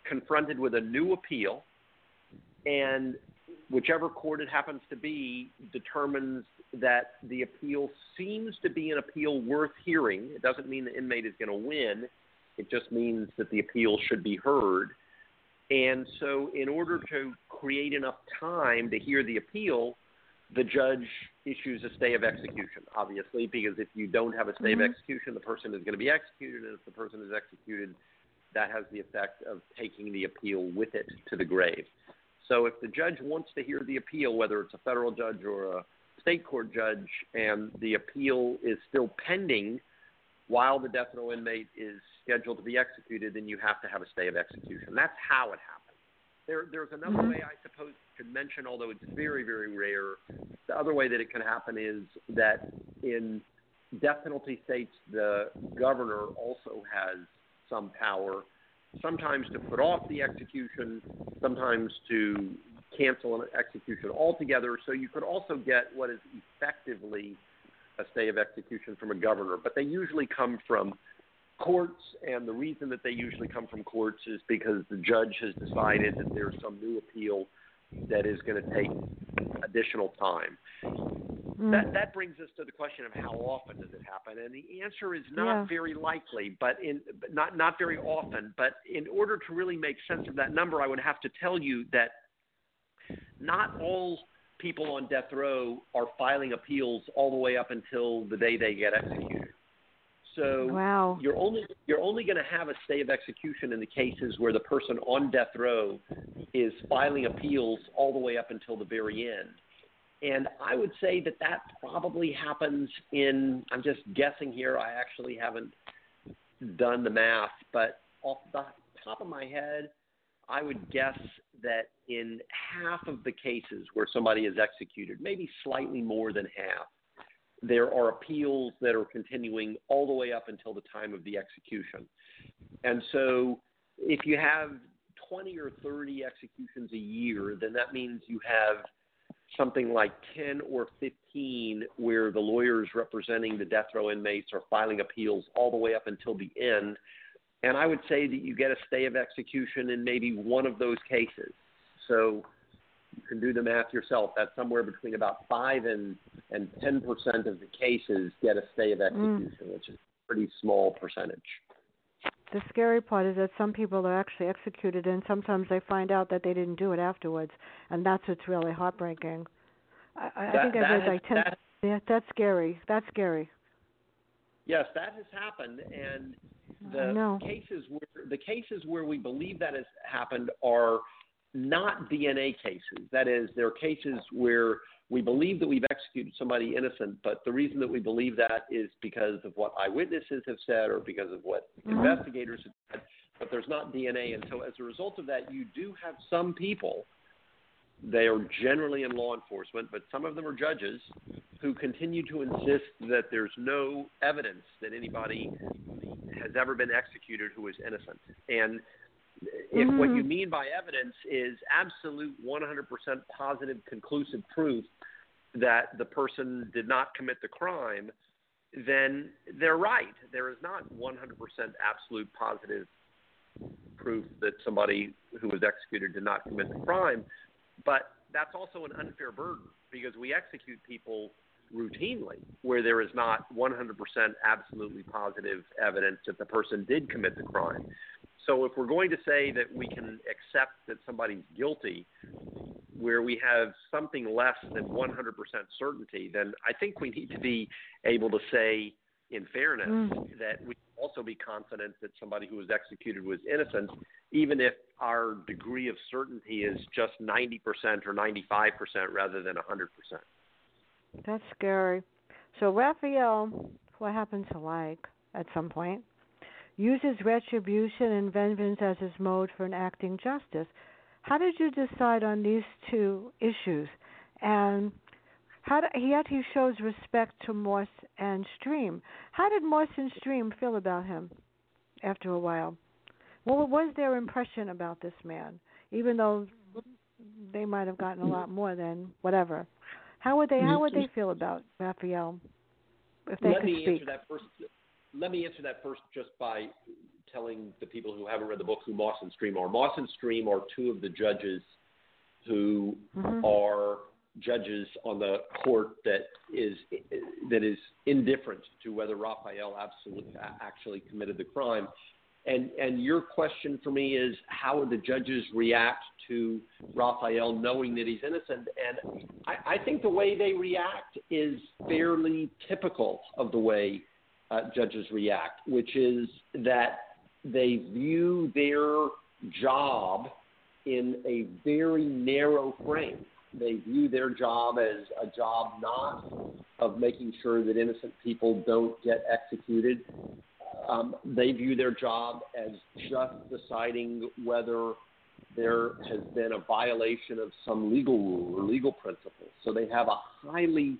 confronted with a new appeal, and whichever court it happens to be determines that the appeal seems to be an appeal worth hearing. It doesn't mean the inmate is going to win. It just means that the appeal should be heard. And so in order to create enough time to hear the appeal, the judge issues a stay of execution, obviously, because if you don't have a stay of execution, the person is going to be executed, and if the person is executed, that has the effect of taking the appeal with it to the grave. So if the judge wants to hear the appeal, whether it's a federal judge or a state court judge, and the appeal is still pending while the death row inmate is scheduled to be executed, then you have to have a stay of execution. That's how it happens. There's another way, I suppose, you could mention, although it's very, very rare. The other way that it can happen is that in death penalty states, the governor also has some power, sometimes to put off the execution, sometimes to cancel an execution altogether. So you could also get what is effectively a stay of execution from a governor, but they usually come from courts, and the reason that they usually come from courts is because the judge has decided that there's some new appeal that is going to take additional time. That brings us to the question of how often does it happen, and the answer is not very likely, but not very often. But in order to really make sense of that number, I would have to tell you that not all people on death row are filing appeals all the way up until the day they get executed. So you're only going to have a stay of execution in the cases where the person on death row is filing appeals all the way up until the very end. And I would say that probably happens in, I'm just guessing here, I actually haven't done the math, but off the top of my head, I would guess that in half of the cases where somebody is executed, maybe slightly more than half, there are appeals that are continuing all the way up until the time of the execution. And so if you have 20 or 30 executions a year, then that means you have something like 10 or 15 where the lawyers representing the death row inmates are filing appeals all the way up until the end. And I would say that you get a stay of execution in maybe one of those cases. So you can do the math yourself. That's somewhere between about 5 and 10% of the cases get a stay of execution, which is a pretty small percentage. The scary part is that some people are actually executed, and sometimes they find out that they didn't do it afterwards, and that's what's really heartbreaking. I think I read like 10. That's scary. That's scary. Yes, that has happened, and the cases where we believe that has happened are not DNA cases. That is, there are cases where we believe that we've executed somebody innocent, but the reason that we believe that is because of what eyewitnesses have said or because of what investigators have said, but there's not DNA. And so as a result of that, you do have some people, they are generally in law enforcement, but some of them are judges, who continue to insist that there's no evidence that anybody has ever been executed who is innocent. And if what you mean by evidence is absolute 100% positive, conclusive proof that the person did not commit the crime, then they're right. There is not 100% absolute positive proof that somebody who was executed did not commit the crime. But that's also an unfair burden because we execute people routinely where there is not 100% absolutely positive evidence that the person did commit the crime. So if we're going to say that we can accept that somebody's guilty where we have something less than 100% certainty, then I think we need to be able to say in fairness that we can also be confident that somebody who was executed was innocent, even if our degree of certainty is just 90% or 95% rather than 100%. That's scary. So Raphael, who I happen to like at some point, uses retribution and vengeance as his mode for enacting justice. How did you decide on these two issues? And he shows respect to Morse and Stream. How did Morse and Stream feel about him after a while? What was their impression about this man, even though they might have gotten a lot more than whatever? How would they feel about Raphael if they could speak? Let me answer that first just by telling the people who haven't read the book who Moss and Stream are. Moss and Stream are two of the judges who are judges on the court that is indifferent to whether Raphael actually committed the crime. And your question for me is, how would the judges react to Raphael knowing that he's innocent? And I think the way they react is fairly typical of the way judges react, which is that they view their job in a very narrow frame. They view their job as a job not of making sure that innocent people don't get executed. They view their job as just deciding whether there has been a violation of some legal rule or legal principle. So they have a highly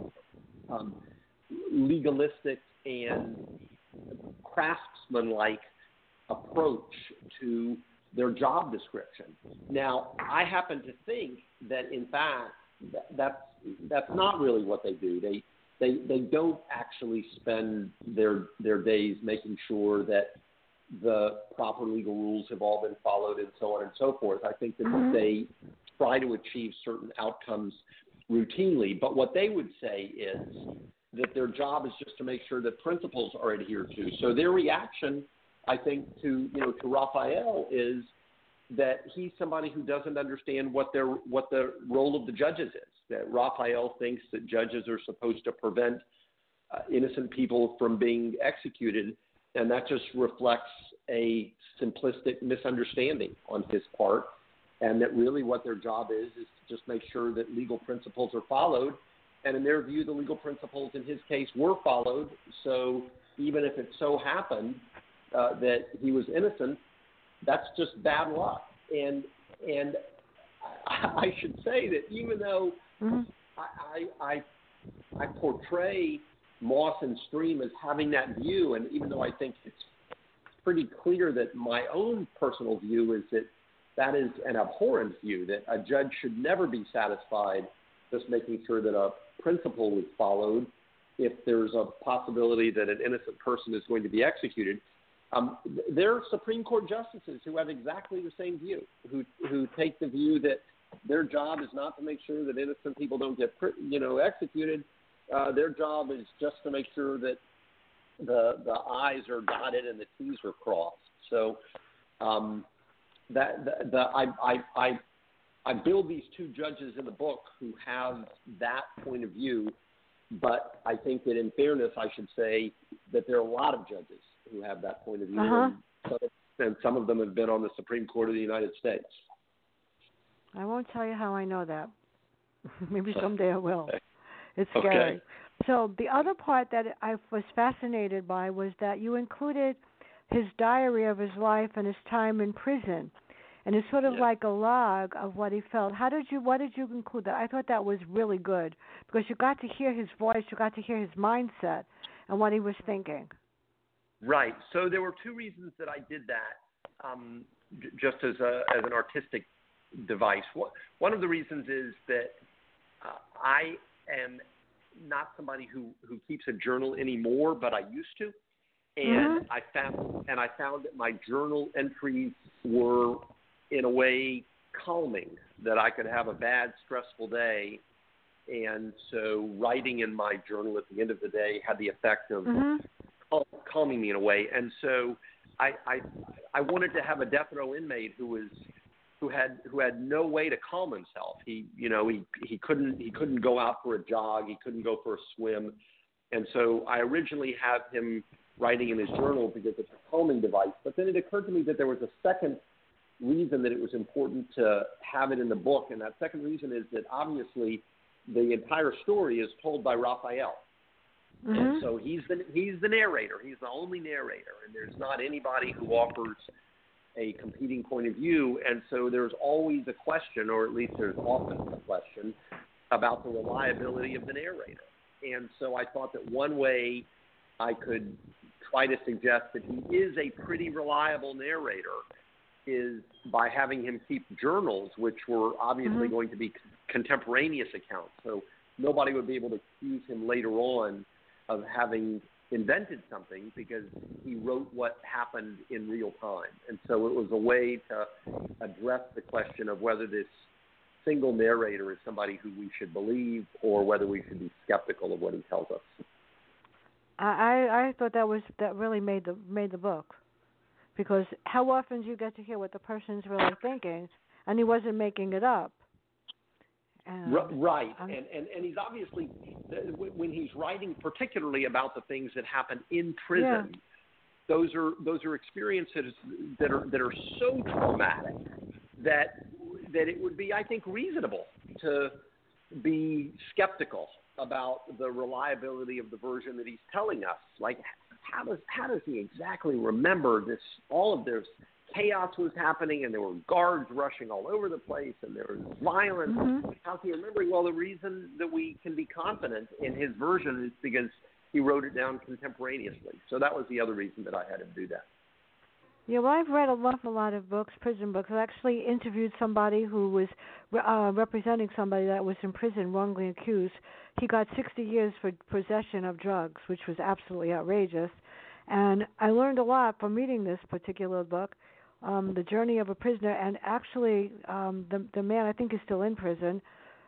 legalistic and craftsman-like approach to their job description. Now, I happen to think that, in fact, that's not really what they do. They don't actually spend their days making sure that the proper legal rules have all been followed and so on and so forth. I think that they try to achieve certain outcomes routinely. But what they would say is that their job is just to make sure that principles are adhered to. So their reaction, I think, to Raphael is that he's somebody who doesn't understand what the role of the judges is. That Raphael thinks that judges are supposed to prevent innocent people from being executed, and that just reflects a simplistic misunderstanding on his part, and that really what their job is to just make sure that legal principles are followed. And in their view, the legal principles in his case were followed. So even if it so happened that he was innocent, that's just bad luck. And I should say that even though I portray Moss and Stream as having that view, and even though I think it's pretty clear that my own personal view is that is an abhorrent view, that a judge should never be satisfied just making sure that a principle is followed if there's a possibility that an innocent person is going to be executed. There are Supreme Court justices who have exactly the same view, who take the view that their job is not to make sure that innocent people don't get executed. Their job is just to make sure that the I's are dotted and the T's are crossed. So I build these two judges in the book who have that point of view, but I think that in fairness, I should say that there are a lot of judges who have that point of view, and some of them have been on the Supreme Court of the United States. I won't tell you how I know that. Maybe someday I will. It's scary. Okay. So the other part that I was fascinated by was that you included his diary of his life and his time in prison. And it's sort of like a log of what he felt. Why did you include that? I thought that was really good because you got to hear his voice, you got to hear his mindset and what he was thinking. Right. So there were two reasons that I did that, just as an artistic device. One of the reasons is that I am not somebody who keeps a journal anymore, but I used to, and I found that my journal entries were in a way calming, that I could have a bad, stressful day, and so writing in my journal at the end of the day had the effect of calming me in a way. And so I wanted to have a death row inmate who had no way to calm himself. He couldn't go out for a jog, he couldn't go for a swim, and so I originally had him writing in his journal because it's a calming device. But then it occurred to me that there was a second reason that it was important to have it in the book, and that second reason is that obviously the entire story is told by Raphael. And so he's the narrator. He's the only narrator, and there's not anybody who offers a competing point of view. And so there's always a question, or at least there's often a question, about the reliability of the narrator. And so I thought that one way I could try to suggest that he is a pretty reliable narrator is by having him keep journals, which were obviously going to be contemporaneous accounts. So nobody would be able to accuse him later on of having invented something because he wrote what happened in real time. And so it was a way to address the question of whether this single narrator is somebody who we should believe or whether we should be skeptical of what he tells us. I thought that really made the book, because how often do you get to hear what the person's really thinking, and he wasn't making it up. Right, and he's obviously, when he's writing particularly about the things that happen in prison, those are experiences that are so traumatic that it would be, I think, reasonable to be skeptical about the reliability of the version that he's telling us. Like, how does he exactly remember this? All of this chaos was happening, and there were guards rushing all over the place, and there was violence. Mm-hmm. How's he remembering? Well, the reason that we can be confident in his version is because he wrote it down contemporaneously. So that was the other reason that I had him do that. Yeah, well, I've read a lot of books, prison books. I actually interviewed somebody who was representing somebody that was in prison wrongly accused. He got 60 years for possession of drugs, which was absolutely outrageous. And I learned a lot from reading this particular book, The Journey of a Prisoner. And actually, the man, I think, is still in prison.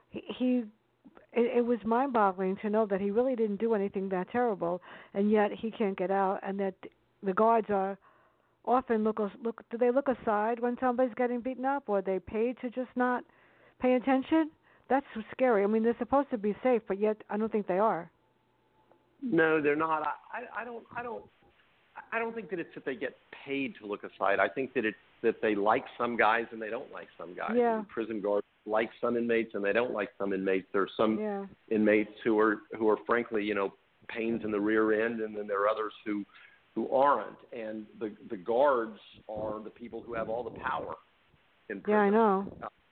It was mind-boggling to know that he really didn't do anything that terrible, and yet he can't get out, and that the guards are often do they look aside when somebody's getting beaten up, or are they paid to just not pay attention? That's scary. I mean, they're supposed to be safe, but yet I don't think they are. No, they're not. I don't think that it's that they get paid to look aside. I think that it's that they like some guys and they don't like some guys. Yeah. Prison guards like some inmates and they don't like some inmates. There are some inmates who are frankly, pains in the rear end, and then there are others who aren't. And the guards are the people who have all the power in prison. Yeah, I know.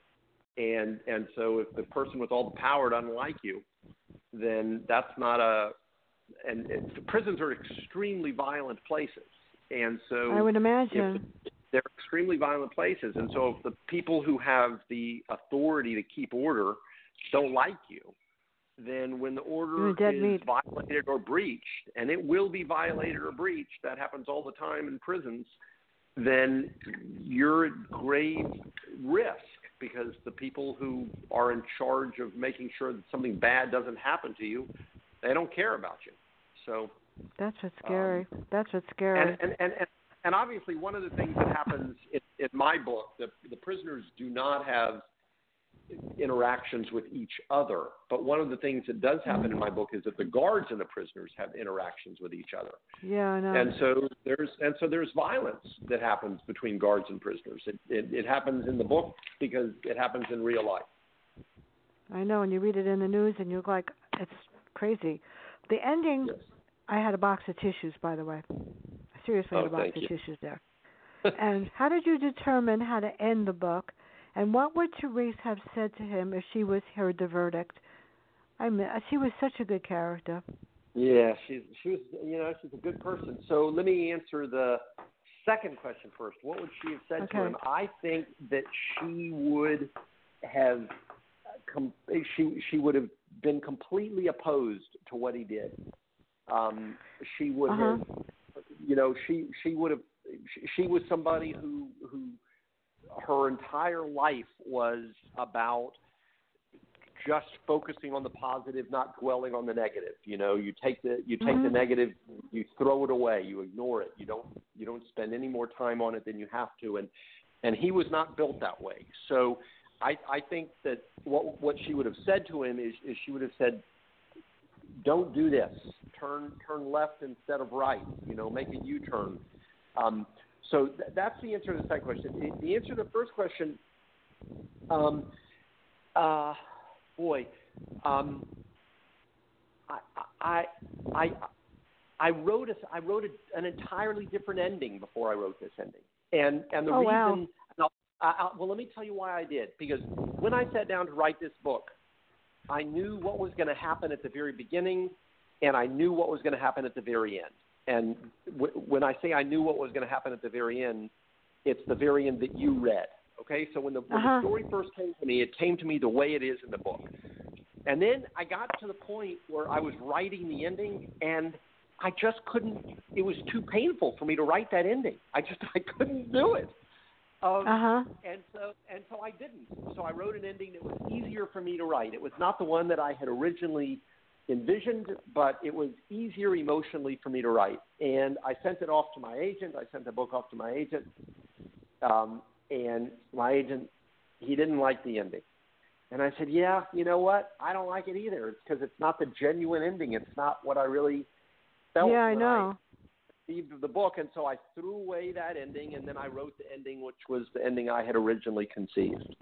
And so if the person with all the power doesn't like you, then that's not prisons are extremely violent places. And so I would imagine they're extremely violent places. And so if the people who have the authority to keep order don't like you, then when the order is violated or breached, and it will be violated or breached, that happens all the time in prisons, then you're at grave risk, because the people who are in charge of making sure that something bad doesn't happen to you, they don't care about you. So that's what's scary. That's what's scary. And obviously, one of the things that happens in my book, the prisoners do not have interactions with each other. But one of the things that does happen in my book is that the guards and the prisoners have interactions with each other. Yeah, I know. And so there's violence that happens between guards and prisoners. It happens in the book because it happens in real life. I know, and you read it in the news, and you're like, it's crazy. The ending. Yes. I had a box of tissues, by the way. I seriously had a box of tissues there. And how did you determine how to end the book? And what would Therese have said to him if she heard the verdict? I mean, she was such a good character. Yeah, she was. She's a good person. So let me answer the second question first. What would she have said to him? I think that she would have. She would have been completely opposed to what he did. She would have. She would have. She was somebody who her entire life was about just focusing on the positive, not dwelling on the negative. You take the negative, you throw it away, you ignore it. You don't spend any more time on it than you have to. And he was not built that way. So I think that what she would have said to him is she would have said, don't do this. Turn left instead of right. Make a U-turn. So that's the answer to the second question. The answer to the first question, I wrote an entirely different ending before I wrote this ending, and the reason. Wow. Well, let me tell you why I did. Because when I sat down to write this book, I knew what was going to happen at the very beginning, and I knew what was going to happen at the very end. And when I say I knew what was going to happen at the very end, it's the very end that you read. Okay, so when the story first came to me, it came to me the way it is in the book. And then I got to the point where I was writing the ending, and I just couldn't. It was too painful for me to write that ending. I couldn't do it. And so I didn't. So I wrote an ending that was easier for me to write. It was not the one that I had originally envisioned, but it was easier emotionally for me to write. And I sent it off to my agent. I sent the book off to my agent. And my agent, he didn't like the ending. And I said, yeah, you know what? I don't like it either. It's because it's not the genuine ending. It's not what I really felt I when know. I received the book. And so I threw away that ending, and then I wrote the ending, which was the ending I had originally conceived.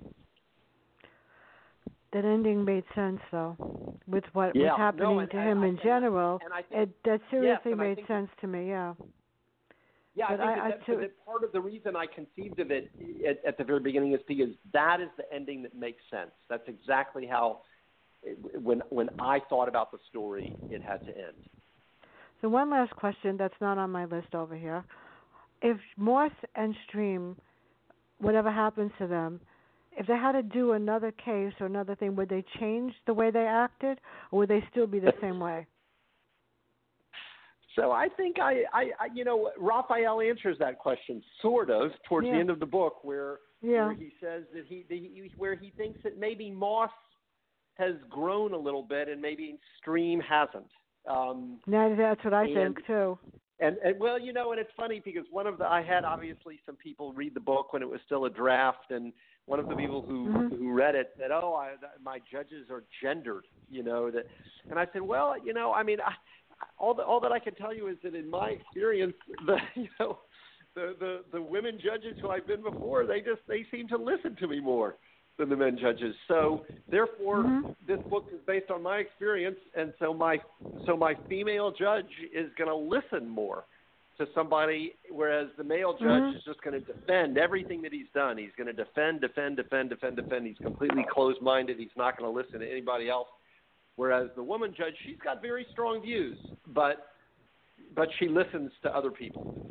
That ending made sense, though, with what was happening to him in general. That seriously made sense to me, Yeah, but I think that part of the reason I conceived of it at the very beginning is because that is the ending that makes sense. That's exactly how, when I thought about the story, it had to end. So one last question that's not on my list over here. If Morse and Stream, whatever happens to them, if they had to do another case or another thing, would they change the way they acted, or would they still be the same way? So I think Raphael answers that question sort of towards the end of the book, where he says that where he thinks that maybe Moss has grown a little bit and maybe Stream hasn't. That's what I think too. And well, and it's funny because I had obviously some people read the book when it was still a draft, and one of the people who read it said, my judges are gendered, and I said, well, all that I can tell you is that in my experience, the women judges who I've been before, they seem to listen to me more than the men judges. So therefore, this book is based on my experience, and so my female judge is going to listen more to somebody, whereas the male judge is just going to defend everything that he's done. He's going to defend. He's completely closed-minded. He's not going to listen to anybody else. Whereas the woman judge, she's got very strong views, but she listens to other people.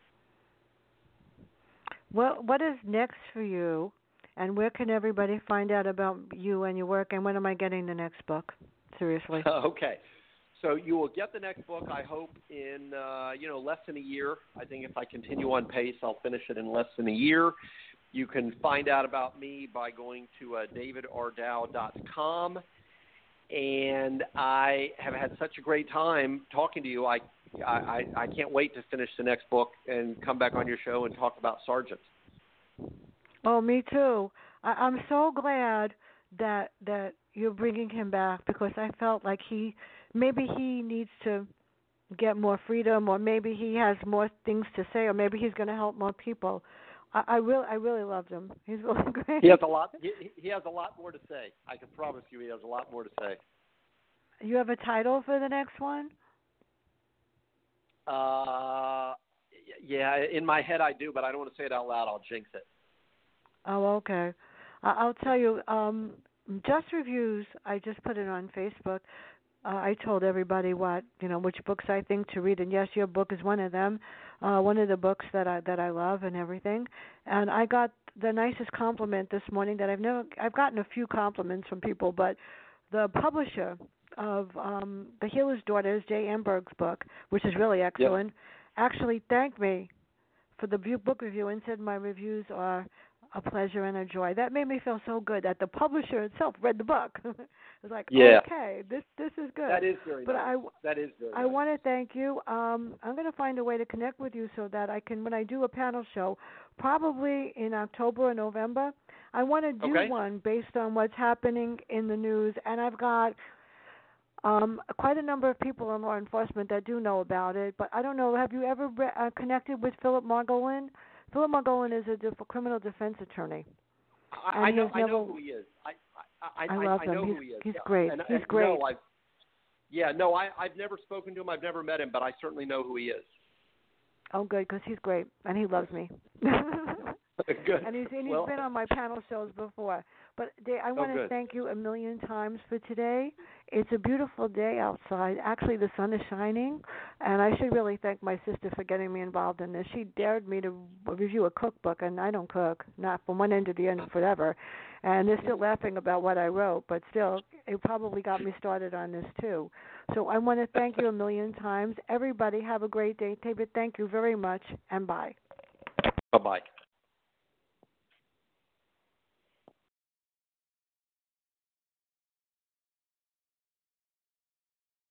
Well, what is next for you, and where can everybody find out about you and your work, and when am I getting the next book? Seriously. Okay. So you will get the next book, I hope, in less than a year. I think if I continue on pace, I'll finish it in less than a year. You can find out about me by going to davidardow.com. And I have had such a great time talking to you. I can't wait to finish the next book and come back on your show and talk about Sargent. Oh, me too. I'm so glad that you're bringing him back, because I felt like maybe he needs to get more freedom, or maybe he has more things to say, or maybe he's going to help more people. I really loved him. He's really great. He has a lot. He has a lot more to say. I can promise you, he has a lot more to say. You have a title for the next one? Yeah, in my head I do, but I don't want to say it out loud. I'll jinx it. Oh, okay. I'll tell you. Just Reviews. I just put it on Facebook. I told everybody which books I think to read, and yes, your book is one of them. One of the books that I love and everything. And I got the nicest compliment this morning that I've gotten a few compliments from people, but the publisher of The Healer's Daughters, Jay Amberg's book, which is really excellent, actually thanked me for the book review and said my reviews are a pleasure and a joy. That made me feel so good that the publisher itself read the book. It was like, okay, this is good. That is very nice. I want to thank you. I'm going to find a way to connect with you so that I can, when I do a panel show, probably in October or November, I want to do one based on what's happening in the news. And I've got quite a number of people in law enforcement that do know about it. But I don't know, have you ever connected with Philip Margolin? Philip Margolin is a criminal defense attorney. I know who he is. I love him. Who he is. He's great. He's great. I've never spoken to him. I've never met him, but I certainly know who he is. Oh, good, because he's great, and he loves me. Good. And he's Well, been on my panel shows before. But Dave, I want to good. thank you a million times for today. It's a beautiful day outside. Actually, the sun is shining, and I should really thank my sister for getting me involved in this. She dared me to review a cookbook, and I don't cook, not from one end to the end forever. And they're still laughing about what I wrote, but still, it probably got me started on this too. So I want to thank you a million times. Everybody have a great day. David, thank you very much, and bye. Bye-bye.